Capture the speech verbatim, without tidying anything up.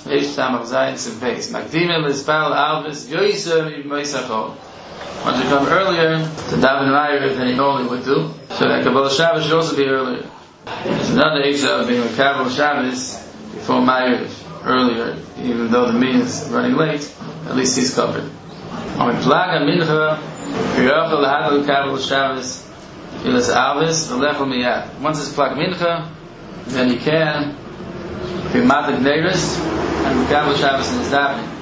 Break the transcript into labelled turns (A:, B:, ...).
A: Reish Tamach Zayin Sim Beis. Makdimim Lispal Alvis Yoyser Moisachol. Want to come earlier to daven Ma'ariv than he normally would do, so that Kabbalah Shabbos should also be earlier. There's another Eiksha of being a Kabbalah Shabbos before Ma'ariv earlier, even though the meeting is running late, at least he's covered. On Plaga Mincha, Pirachel Lahadol Kabbalah Shabbos, Filas Alvis, V'lechel Miyad. Once it's Plaga Mincha, then he can be Matak Neiris and Kabbalah Shabbos in his davening.